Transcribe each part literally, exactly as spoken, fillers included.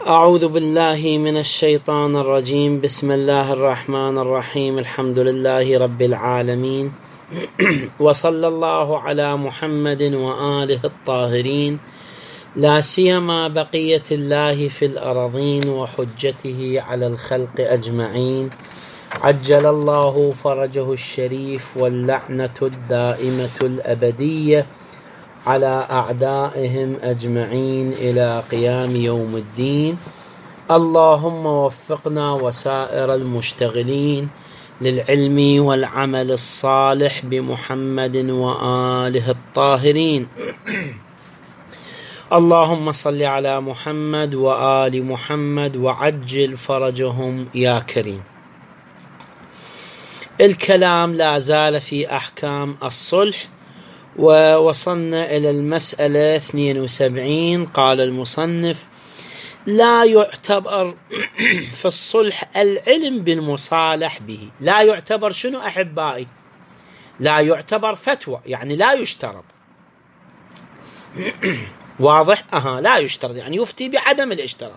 أعوذ بالله من الشيطان الرجيم. بسم الله الرحمن الرحيم. الحمد لله رب العالمين وصلى الله على محمد وآله الطاهرين، لا سيما بقية الله في الأرضين وحجته على الخلق أجمعين. عجل الله فرجه الشريف، واللعنة الدائمة الأبدية على أعدائهم أجمعين إلى قيام يوم الدين. اللهم وفقنا وسائر المشتغلين للعلم والعمل الصالح بمحمد وآله الطاهرين. اللهم صل على محمد وآل محمد وعجل فرجهم يا كريم. الكلام لا زال في أحكام الصلح، ووصلنا إلى المسألة اثنين وسبعين. قال المصنف: لا يعتبر في الصلح العلم بالمصالح به. لا يعتبر شنو أحبائي؟ لا يعتبر فتوى، يعني لا يشترط. واضح؟ أها لا يشترط، يعني يفتي بعدم الاشتراط.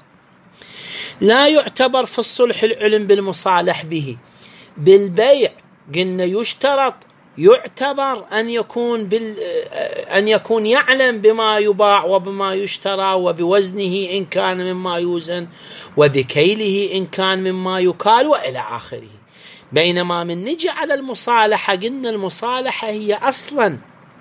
لا يعتبر في الصلح العلم بالمصالح به. بالبيع قلنا يشترط، يعتبر أن يكون بال... أن يكون يعلم بما يباع وبما يشترى، وبوزنه إن كان مما يوزن، وبكيله إن كان مما يكال، وإلى آخره. بينما من نجي على المصالحة قلنا المصالحة هي أصلا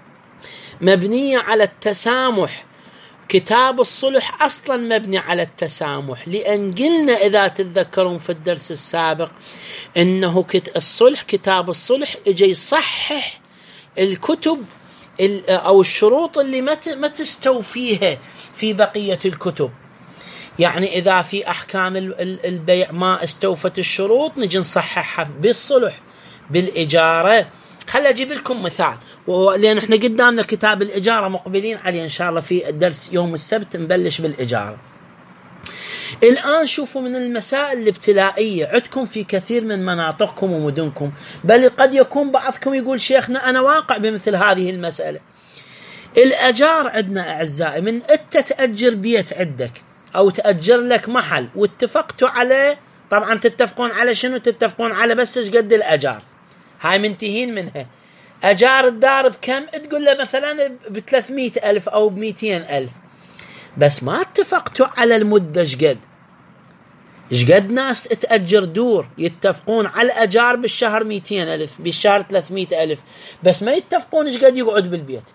مبنية على التسامح. كتاب الصلح أصلا مبني على التسامح، لأن قلنا إذا تتذكرون في الدرس السابق إنه الصلح كتاب الصلح إجي يصحح الكتب أو الشروط اللي ما تستوفيها في بقية الكتب. يعني إذا في أحكام البيع ما استوفت الشروط نجي نصححها بالصلح. بالإجارة خلي أجيب لكم مثال، لأن احنا قدامنا كتاب الإجارة مقبلين عليه إن شاء الله في الدرس يوم السبت نبلش بالإجارة. الآن شوفوا من المسائل الابتلائية عندكم في كثير من مناطقكم ومدنكم، بل قد يكون بعضكم يقول شيخنا أنا واقع بمثل هذه المسألة. الأجار عندنا أعزائي، من أنت تأجر بيت عندك أو تأجر لك محل واتفقتوا عليه، طبعا تتفقون على شنو؟ تتفقون على بس ايش قد الأجار، هاي منتهين منها. أجار الدار بكم؟ تقول له مثلا بثلاثمائة ألف أو بمئتين ألف، بس ما اتفقتوا على المدة ايش قد. ايش قد ناس تأجر دور يتفقون على الأجار بالشهر مئتين ألف، بالشهر ثلاثمائة ألف، بس ما يتفقون ايش قد يقعد بالبيت.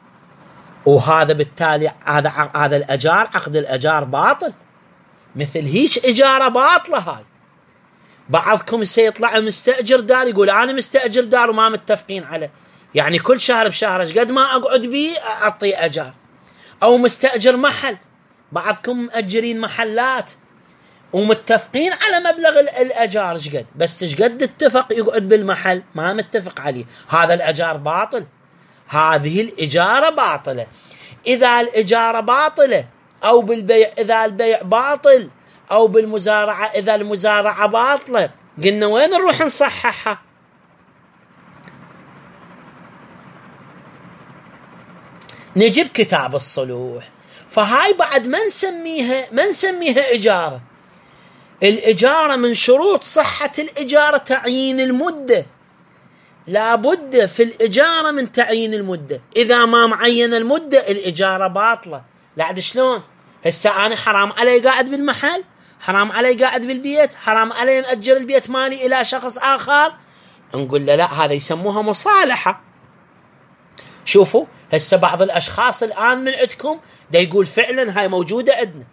وهذا بالتالي هذا هذا الأجار، عقد الأجار باطل. مثل هيك إجارة باطلة هاي. بعضكم سيطلع مستأجر دار يقول أنا مستأجر دار وما متفقين عليه، يعني كل شهر بشهر ايش قد ما أقعد بيه أعطي أجار. أو مستأجر محل، بعضكم مأجرين محلات ومتفقين على مبلغ الأجار ايش قد، بس ايش قد اتفق يقعد بالمحل ما متفق عليه، هذا الأجار باطل. هذه الإجارة باطلة. إذا الإجارة باطلة، أو بالبيع إذا البيع باطل، أو بالمزارعة إذا المزارعة باطلة، قلنا وين نروح نصححها؟ نجيب كتاب الصلوح. فهاي بعد ما نسميها ما نسميها إجارة. الإجارة من شروط صحة الإجارة تعيين المدة. لابد في الإجارة من تعيين المدة. إذا ما معين المدة الإجارة باطلة. لا شلون؟ هسه أنا حرام علي قاعد بالمحل، حرام علي قاعد بالبيت، حرام علي مأجر البيت مالي إلى شخص آخر. نقول له لا، هذا يسموها مصالحة. شوفوا هسه بعض الأشخاص الآن من عندكم دا يقول فعلا هاي موجودة عندنا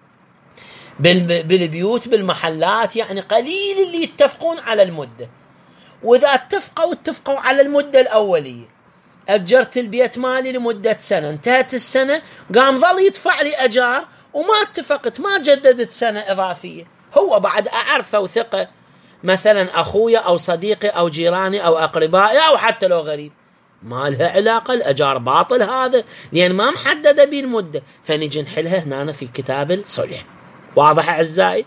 بالبيوت بالمحلات، يعني قليل اللي يتفقون على المدة. وإذا اتفقوا اتفقوا على المدة الأولية، أجرت البيت مالي لمدة سنة، انتهت السنة قام ظل يدفع لي أجار وما اتفقت، ما جددت سنة إضافية. هو بعد أعرفه وثقة، مثلا أخويا أو صديقي أو جيراني أو أقربائي أو حتى لو غريب، ما لها علاقة، الأجار باطل هذا، لأن ما محددة بين المدة. فنجي نحلها هنا في كتاب الصلح. واضح أعزائي؟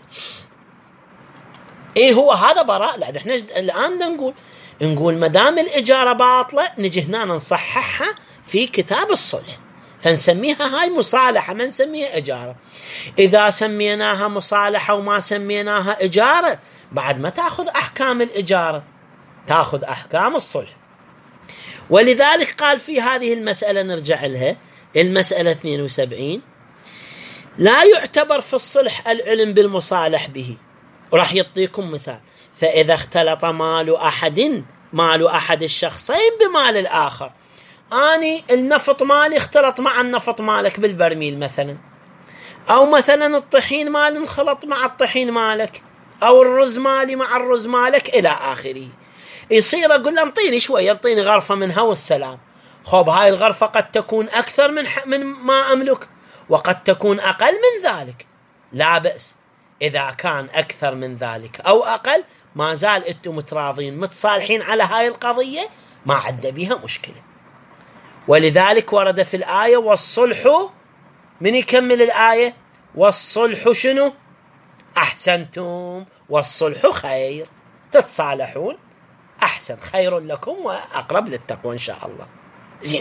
إيه هو هذا براء. لا احنا الآن نقول نقول مدام الإجارة باطلة نجي هنا نصححها في كتاب الصلح. فنسميها هاي مصالحة، ما نسميها إجارة. إذا سميناها مصالحة وما سميناها إجارة بعد ما تأخذ أحكام الإجارة، تأخذ أحكام الصلح. ولذلك قال في هذه المسألة، نرجع لها، المسألة اثنين وسبعين، لا يعتبر في الصلح العلم بالمصالح به. وراح يعطيكم مثال: فإذا اختلط مال أحد مال أحد الشخصين بمال الآخر، أني النفط مالي اختلط مع النفط مالك بالبرميل مثلا، أو مثلا الطحين مالي انخلط مع الطحين مالك، أو الرز مالي مع الرز مالك إلى آخره. يصير أقول له انطيني شوية، انطيني غرفة منها والسلام. خب هاي الغرفة قد تكون أكثر من من ما أملك، وقد تكون أقل من ذلك، لا بأس. إذا كان أكثر من ذلك أو أقل ما زال أنتم متراضين متصالحين على هاي القضية، ما عندنا بها مشكلة. ولذلك ورد في الآية: والصلح، من يكمل الآية؟ والصلح شنو؟ أحسنتم، والصلح خير، تتصالحون أحسن، خير لكم وأقرب للتقوى إن شاء الله. زين.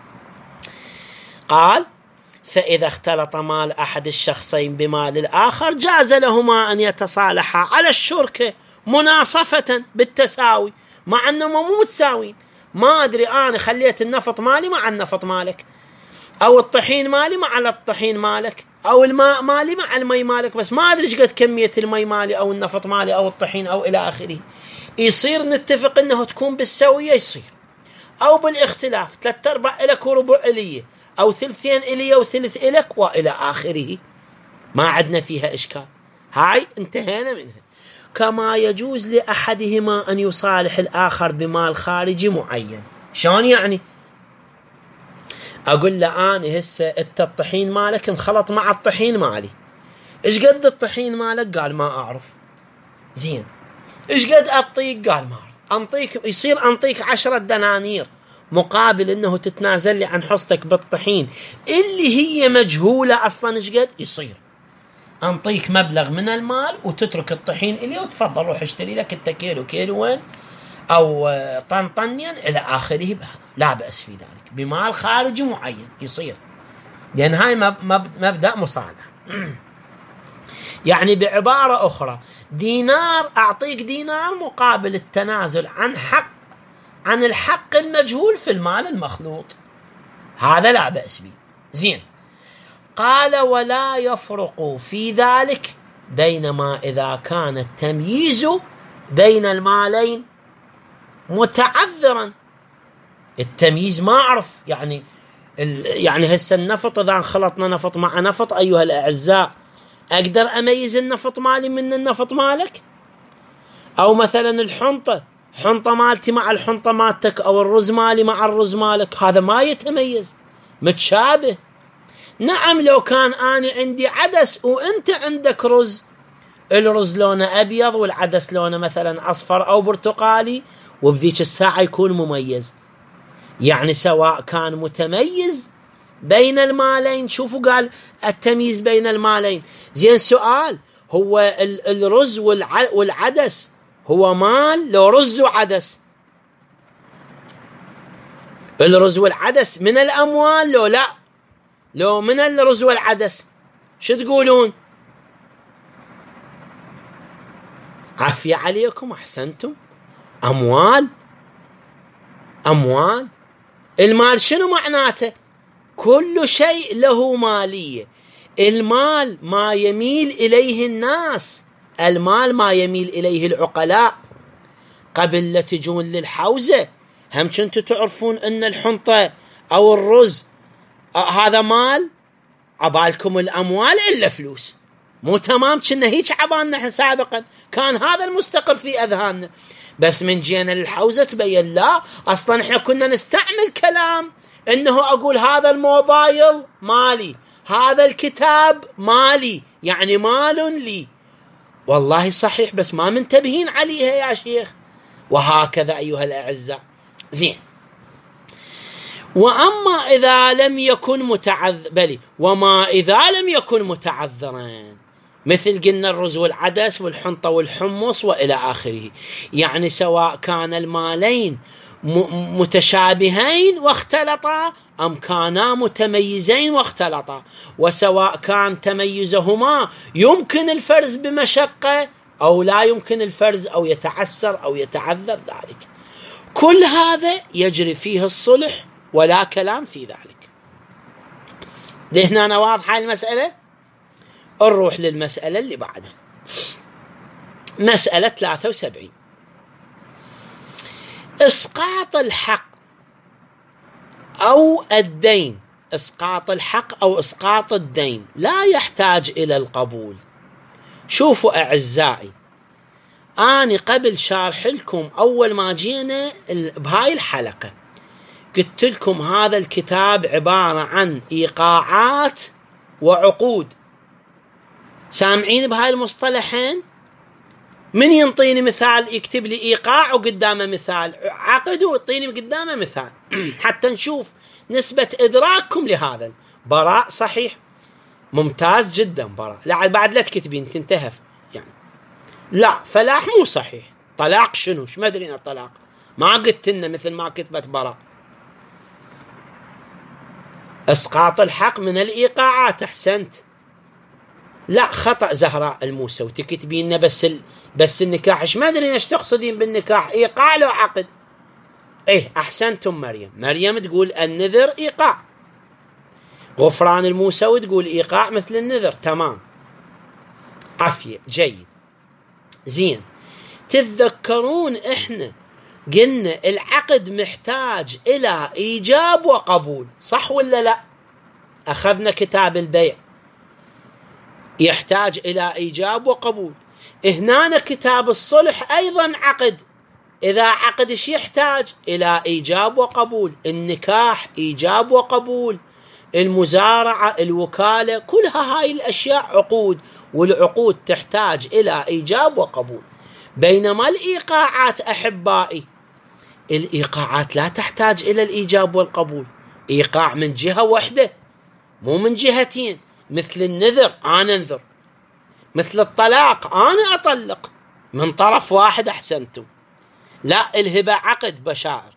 قال: فإذا اختلط مال أحد الشخصين بمال الآخر جاز لهما أن يتصالحا على الشركة مناصفة بالتساوي، مع أنهم مو متساوين. ما أدري أنا خليت النفط مالي مع النفط مالك، أو الطحين مالي مع الطحين مالك، أو الماء مالي مع المي مالك، بس ما أدري ايش قد كمية المي مالي أو النفط مالي أو الطحين أو إلى آخره. يصير نتفق أنه تكون بالسوية، يصير أو بالاختلاف، ثلاثة أرباع إلك وربع إلي، أو ثلثين إلي وثلث إلك وإلى آخره، ما عدنا فيها إشكال. هاي انتهينا منها. كما يجوز لأحدهما أن يصالح الآخر بمال خارجي معين. شلون يعني؟ أقول له أنا هسه أنت الطحين مالك انخلط مع الطحين مالي، إيش قد الطحين مالك؟ قال ما أعرف. زين، إيش قد أعطيك؟ قال ما أعرف. أنطيك، يصير أنطيك عشرة دنانير مقابل أنه تتنازل لي عن حصتك بالطحين اللي هي مجهولة أصلا إيش قد. يصير أنطيك مبلغ من المال وتترك الطحين إلي، وتفضل روح اشتري لك أنت كيلو كيلوين أو طنطنيا إلى آخره، بهذا لا بأس في ذلك، بمال خارجي معين يصير، لأن هاي مبدأ مصالحة. يعني بعبارة أخرى، دينار أعطيك دينار مقابل التنازل عن حق عن الحق المجهول في المال المخلوط، هذا لا بأس به. زين. قال: ولا يفرق في ذلك بينما إذا كان التمييز بين المالين متعذرا. التمييز ما أعرف، يعني يعني هسه النفط إذا انخلطنا نفط مع نفط أيها الأعزاء، أقدر أميز النفط مالي من النفط مالك؟ أو مثلا الحنطة، حنطة مالتي مع الحنطة مالتك، أو الرز مالي مع الرز مالك، هذا ما يتميز، متشابه. نعم لو كان أنا عندي عدس وأنت عندك رز، الرز لونه أبيض والعدس لونه مثلا أصفر أو برتقالي، وبذيك الساعة يكون مميز. يعني سواء كان متميز بين المالين. شوفوا قال التمييز بين المالين. زين، سؤال: هو الرز والعدس هو مال لو رز وعدس؟ الرز والعدس من الأموال لو لا؟ لو من الرز والعدس شو تقولون؟ عافية عليكم، أحسنتم. أموال، أموال. المال شنو معناته؟ كل شيء له مالية. المال ما يميل إليه الناس، المال ما يميل إليه العقلاء. قبل لا تجون للحوزة هم كنتوا تعرفون أن الحنطة أو الرز هذا مال، عبالكم الأموال إلا فلوس، مو تمام؟ كنا هيك عبالنا سابقا، كان هذا المستقر في أذهاننا. بس من جينا للحوزة تبين لا، أصلا احنا كنا نستعمل كلام إنه أقول هذا الموبايل مالي، هذا الكتاب مالي، يعني مال لي. والله صحيح، بس ما منتبهين عليها يا شيخ. وهكذا أيها الأعزاء. زين. وأما إذا لم يكن متعذر بلي وما إذا لم يكن متعذرا، مثل قلنا الرز والعدس والحنطة والحمص وإلى آخره، يعني سواء كان المالين متشابهين واختلطا أم كانا متميزين واختلطا، وسواء كان تميزهما يمكن الفرز بمشقة أو لا يمكن الفرز أو يتعسر أو يتعذر ذلك، كل هذا يجري فيه الصلح ولا كلام في ذلك. لهنا واضحة المسألة. نروح للمسألة اللي بعدها، مسألة ثلاثة وسبعين. إسقاط الحق أو الدين، إسقاط الحق أو إسقاط الدين لا يحتاج إلى القبول. شوفوا أعزائي، أنا قبل شارح لكم أول ما جينا بهاي الحلقة قلت لكم هذا الكتاب عبارة عن إيقاعات وعقود. سامعين بهاي المصطلحين؟ من ينطيني مثال يكتب لي إيقاع وقدامه مثال عقد ويعطيني قدامه مثال حتى نشوف نسبة إدراككم لهذا. براء صحيح، ممتاز جدا براء. لا بعد لا تكتبين تنتهف يعني. لا فلاح مو صحيح. طلاق شنو؟ شو ما أدري الطلاق، ما قلت لنا مثل ما كتبت براء. إسقاط الحق من الإيقاعات، أحسنت. لا خطأ زهراء الموسوي، تكتبين لنا بس ال... بس النكاح. ايش ما ادري ايش تقصدين بالنكاح، ايقاع لو عقد؟ ايه احسنتم مريم. مريم تقول النذر ايقاع. غفران الموسوي تقول ايقاع مثل النذر. تمام، عافية، جيد، زين. تتذكرون احنا قلنا العقد محتاج الى ايجاب وقبول، صح ولا لا؟ اخذنا كتاب البيع يحتاج الى ايجاب وقبول. هنا كتاب الصلح ايضا عقد، اذا عقد ايش يحتاج؟ الى ايجاب وقبول. النكاح ايجاب وقبول، المزارعة، الوكالة، كلها هاي الاشياء عقود، والعقود تحتاج الى ايجاب وقبول. بينما الايقاعات احبائي، الايقاعات لا تحتاج الى الايجاب والقبول. ايقاع من جهة واحدة مو من جهتين، مثل النذر انا انذر، مثل الطلاق انا اطلق، من طرف واحد. احسنتم. لا الهبة عقد بشائر.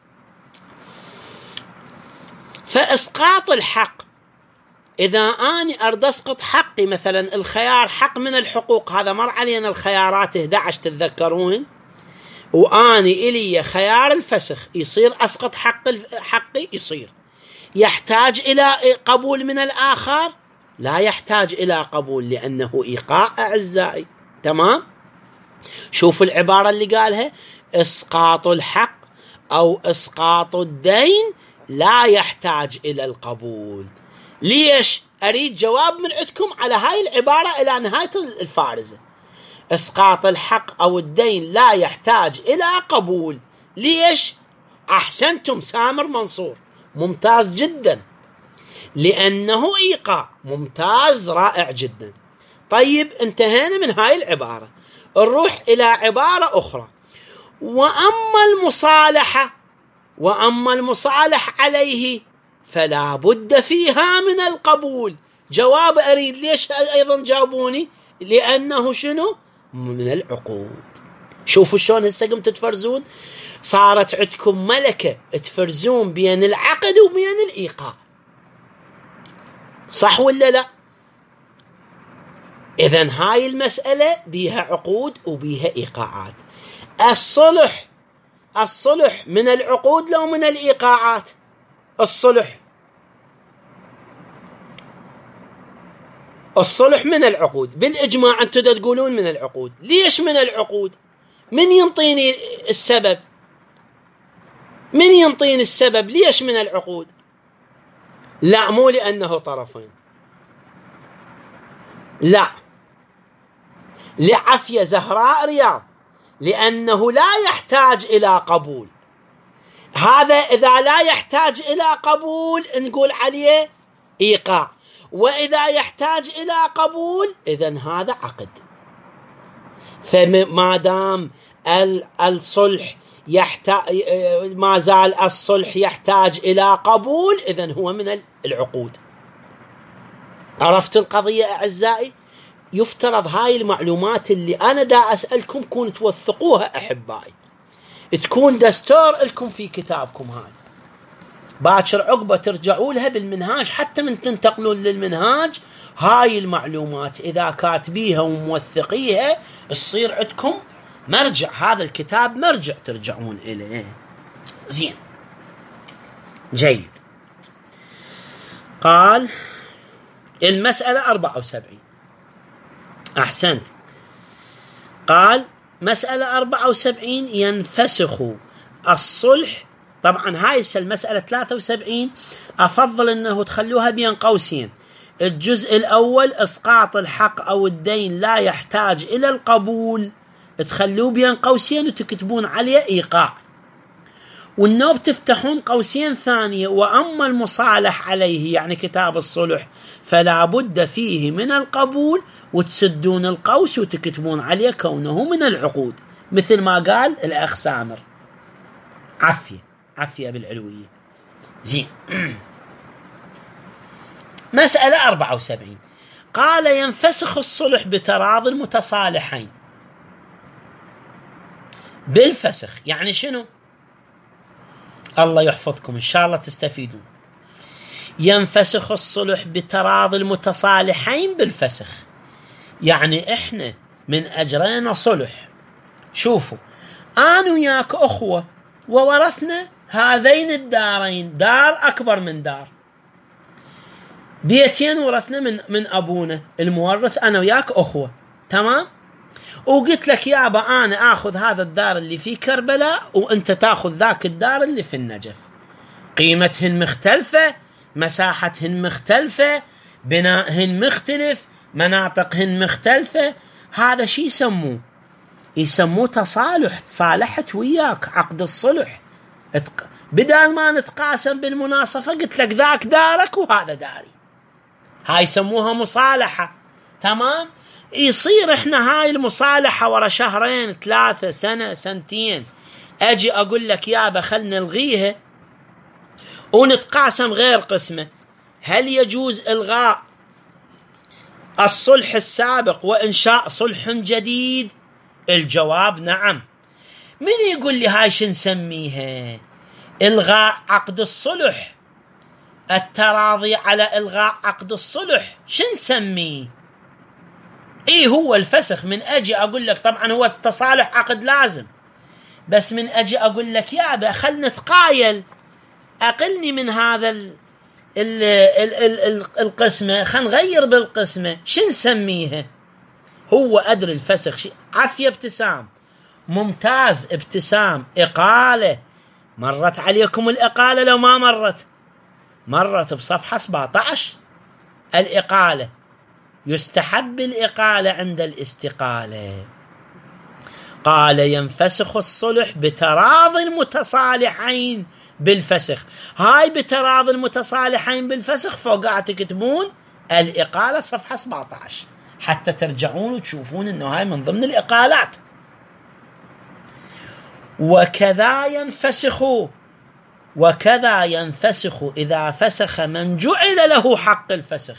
فاسقاط الحق، اذا اني اريد اسقط حقي، مثلا الخيار حق من الحقوق، هذا مر علينا الخيارات احد عشر تتذكرون، واني الي خيار الفسخ، يصير اسقط حق حقي؟ يصير. يحتاج الى قبول من الاخر؟ لا يحتاج الى قبول، لانه ايقاع اعزائي. تمام. شوفوا العبارة اللي قالها، اسقاط الحق او اسقاط الدين لا يحتاج الى القبول. ليش؟ اريد جواب من عندكم على هاي العبارة الى نهاية الفارزة. اسقاط الحق او الدين لا يحتاج الى قبول. ليش؟ احسنتم سامر منصور، ممتاز جدا، لأنه إيقاع. ممتاز، رائع جدا. طيب انتهينا من هاي العبارة، نروح إلى عبارة أخرى. وأما المصالحة، وأما المصالح عليه فلا بد فيها من القبول. جواب أريد. ليش أيضا جاوبوني؟ لأنه شنو؟ من العقود. شوفوا شلون هسه قمتوا تفرزون، صارت عندكم ملكة تفرزون بين العقد وبين الإيقاع، صح ولا لا؟ إذن هاي المسألة بيها عقود وبيها إيقاعات. الصلح، الصلح من العقود لو من الإيقاعات؟ الصلح الصلح من العقود بالإجماع. أنتم تقولون من العقود. ليش من العقود؟ من ينطيني السبب؟ من ينطيني السبب ليش من العقود؟ لا مو لأنه طرفين، لا، لعافية زهراء رياض، لأنه لا يحتاج إلى قبول. هذا إذا لا يحتاج إلى قبول نقول عليه إيقاع، وإذا يحتاج إلى قبول إذن هذا عقد. فما دام الصلح يحتاج، ما زال الصلح يحتاج إلى قبول، إذن هو من العقود. عرفت القضية أعزائي؟ يفترض هاي المعلومات اللي أنا دا أسألكم كون توثقوها أحبائي. تكون دستور لكم في كتابكم هاي، باكر عقبة ترجعوا لها بالمنهاج، حتى من تنتقلون للمنهاج هاي المعلومات إذا كاتبيها وموثقيها تصير عندكم مرجع، هذا الكتاب مرجع ترجعون إليه. زين جيد. قال المسألة أربعة وسبعين. أحسنت. قال مسألة أربعة وسبعين ينفسخ الصلح. طبعا هاي المسألة ثلاثة وسبعين أفضل أنه تخلوها بين قوسين. الجزء الأول إسقاط الحق أو الدين لا يحتاج إلى القبول، تخلوه بين قوسين وتكتبون عليه إيقاع، والنوب تفتحون قوسين ثانية. وأما المصالح عليه يعني كتاب الصلح فلا بد فيه من القبول، وتسدون القوس وتكتبون عليه كونه من العقود، مثل ما قال الأخ سامر. عفية عفية بالعلوية. زين. مسألة أربعة وسبعين. قال ينفسخ الصلح بتراضي المتصالحين. بالفسخ يعني شنو؟ الله يحفظكم إن شاء الله تستفيدون. ينفسخ الصلح بتراضي المتصالحين بالفسخ، يعني إحنا من أجرينا صلح. شوفوا، أنا وياك أخوة وورثنا هذين الدارين، دار أكبر من دار، بيتين ورثنا من من أبونا المورث، أنا وياك أخوة، تمام؟ وقلت لك يابا أنا آخذ هذا الدار اللي في كربلاء وأنت تأخذ ذاك الدار اللي في النجف. قيمتهن مختلفة، مساحتهن مختلفة، بنائهن مختلف، مناطقهن مختلفة. هذا شيء يسموه يسموه تصالح. تصالحت وياك، عقد الصلح. بدل ما نتقاسم بالمناصفة قلت لك ذاك دارك وهذا داري، هاي يسموها مصالحة. تمام؟ يصير احنا هاي المصالحة ورا شهرين ثلاثة سنة سنتين اجي اقول لك يابا خلنا نلغيها ونتقاسم غير قسمة. هل يجوز الغاء الصلح السابق وانشاء صلح جديد؟ الجواب نعم. من يقول لي هاي شو نسميها؟ الغاء عقد الصلح، التراضي على الغاء عقد الصلح، شو نسميه؟ ايه هو الفسخ. من اجي اقول لك طبعا هو التصالح عقد لازم، بس من اجي اقول لك يابا خل نتقايل، اقلني من هذا ال ال ال ال ال القسمة، خل نغير بالقسمة، شو نسميها؟ هو ادري الفسخ شيء. عافية ابتسام. ممتاز ابتسام. اقالة. مرت عليكم الاقالة لو ما مرت؟ مرت بصفحة سبعة عشر. الاقالة يستحب الإقالة عند الاستقالة. قال ينفسخ الصلح بتراضي المتصالحين بالفسخ. هاي بتراضي المتصالحين بالفسخ فوق تكتبون الإقالة صفحة سبعة عشر حتى ترجعون وتشوفون أنه هاي من ضمن الإقالات. وكذا ينفسخ وكذا ينفسخ إذا فسخ من جعل له حق الفسخ.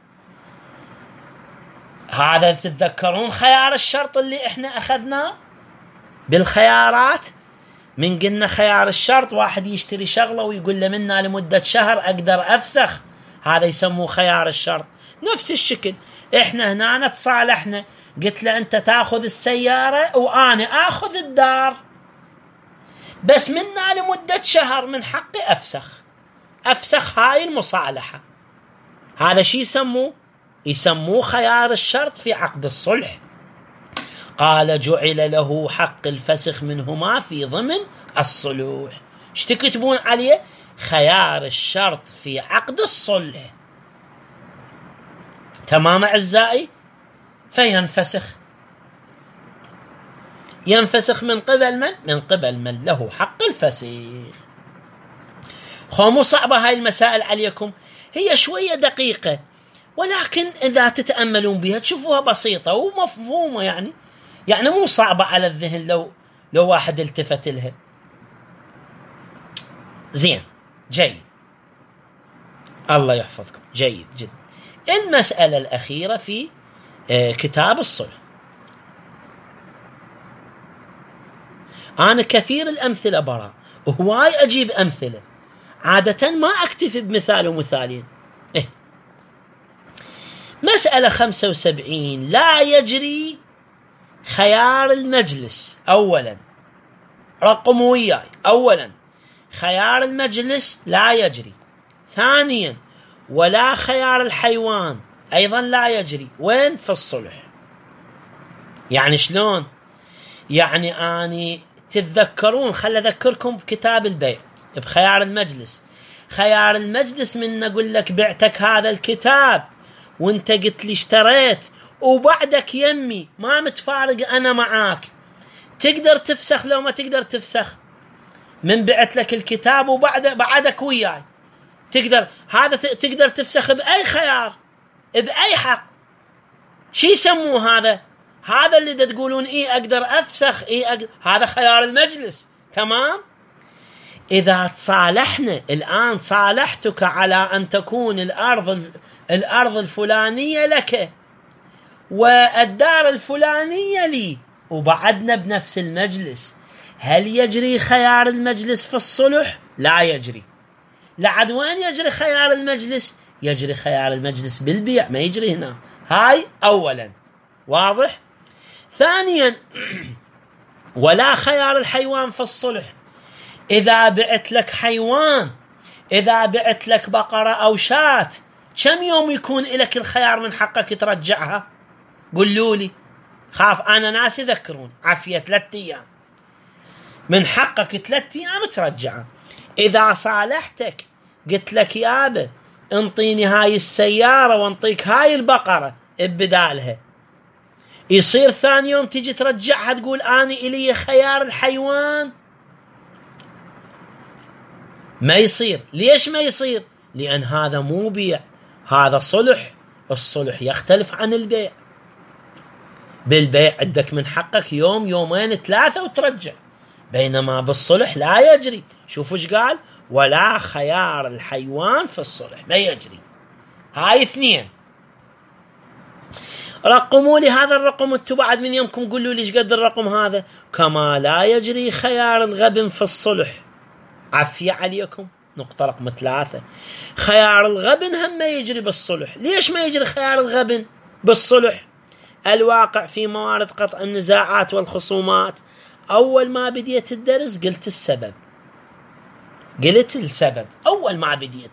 هذا تتذكرون خيار الشرط اللي احنا اخذناه بالخيارات؟ من قلنا خيار الشرط واحد يشتري شغله ويقول له منا لمده شهر اقدر افسخ، هذا يسموه خيار الشرط. نفس الشكل احنا هنا نتصالحنا، قلت له انت تاخذ السياره وانا اخذ الدار، بس منا لمده شهر من حقي افسخ. افسخ هاي المصالحه. هذا شيء يسموه يسموه خيار الشرط في عقد الصلح. قال جعل له حق الفسخ منهما في ضمن الصلوح. ايش تكتبون عليه؟ خيار الشرط في عقد الصلح. تمام أعزائي؟ فينفسخ. ينفسخ من قبل من؟ من قبل من له حق الفسخ. خو مو صعبة هاي المسائل عليكم، هي شوية دقيقة، ولكن إذا تتأملون بها تشوفوها بسيطة ومفهومة، يعني يعني مو صعبة على الذهن لو لو واحد التفت لها. زين جيد. الله يحفظكم. جيد جدا. المسألة الأخيرة في كتاب الصلح. أنا كثير الأمثلة براء، وهواي أجيب أمثلة، عادة ما أكتفي بمثال ومثالين. إيه. مسألة خمسة وسبعين، لا يجري خيار المجلس. أولا رقم وياي، أولا خيار المجلس لا يجري. ثانيا ولا خيار الحيوان أيضا لا يجري. وين؟ في الصلح. يعني شلون؟ يعني أني تتذكرون، خل أذكركم بكتاب البيع بخيار المجلس. خيار المجلس من نقول لك بعتك هذا الكتاب وانت قلت لي اشتريت، وبعدك يمي ما متفارق أنا معاك، تقدر تفسخ لو ما تقدر تفسخ. من بعت لك الكتاب وبعد بعدك وياي تقدر، هذا تقدر تفسخ بأي خيار بأي حق. شي يسموه هذا؟ هذا اللي تقولون إيه أقدر أفسخ، إيه أقدر. هذا خيار المجلس. تمام. إذا تصالحنا الآن، صالحتك على أن تكون الأرض الأرض الفلانية لك والدار الفلانية لي، وبعدنا بنفس المجلس، هل يجري خيار المجلس في الصلح؟ لا يجري. لعد وين يجري خيار المجلس؟ يجري خيار المجلس بالبيع، ما يجري هنا. هاي أولا. واضح؟ ثانيا ولا خيار الحيوان في الصلح. إذا بعت لك حيوان، إذا بعت لك بقرة أو شاة، كم يوم يكون لك الخيار من حقك ترجعها؟ قولوا لي، خاف أنا ناس يذكرون. عافية ثلاثة أيام، من حقك ثلاثة أيام ترجعها. إذا صالحتك قلت لك يابا انطيني هاي السيارة وانطيك هاي البقرة ببدالها، يصير ثاني يوم تيجي ترجعها تقول أني إلي خيار الحيوان؟ ما يصير. ليش ما يصير؟ لأن هذا مو بيع، هذا صلح. الصلح يختلف عن البيع. بالبيع عندك من حقك يوم يومين ثلاثة وترجع، بينما بالصلح لا يجري. شوفوا ايش قال؟ ولا خيار الحيوان في الصلح، ما يجري. هاي اثنين. رقموا لي هذا الرقم، انتم بعد من يومكم قولوا لي ايش قد الرقم هذا. كما لا يجري خيار الغبن في الصلح. عافية عليكم. نقطة رقم ثلاثة، خيار الغبن هم ما يجري بالصلح. ليش ما يجري خيار الغبن بالصلح؟ الواقع في موارد قطع النزاعات والخصومات، أول ما بديت الدرس قلت السبب، قلت السبب أول ما بديت.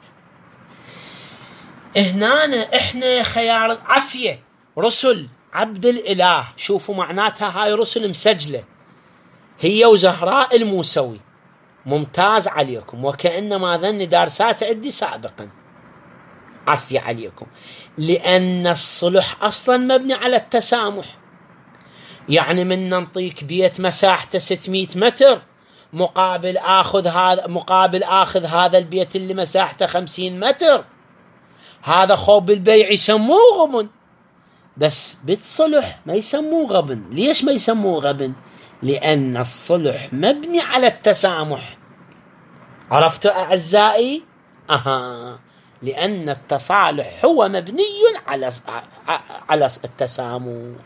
هنا إحنا خيار عافية رسل عبد الإله. شوفوا معناتها هاي رسل مسجلة، هي وزهراء الموسوي. ممتاز عليكم، وكأنما ذن دارسات عندي سابقا. عافية عليكم. لأن الصلح أصلا مبني على التسامح. يعني من ننطيك بيت مساحته ستمائة متر مقابل آخذ هذا مقابل آخذ هذا البيت اللي مساحته خمسين متر، هذا خوب البيع يسموه غبن، بس بالصلح ما يسموه غبن. ليش ما يسموه غبن؟ لأن الصلح مبني على التسامح. عرفتوا أعزائي؟ أها، لأن التصالح هو مبني على على التسامح.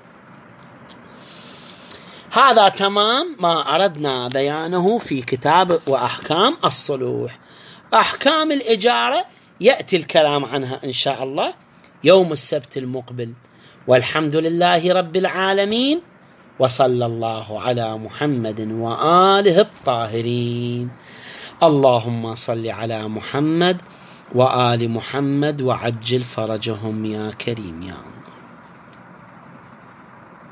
هذا تمام ما أردنا بيانه في كتاب وأحكام الصلوح. أحكام الإجارة يأتي الكلام عنها إن شاء الله يوم السبت المقبل. والحمد لله رب العالمين، وصلى الله على محمد وآله الطاهرين. اللهم صل على محمد وآل محمد وعجل فرجهم يا كريم يا الله.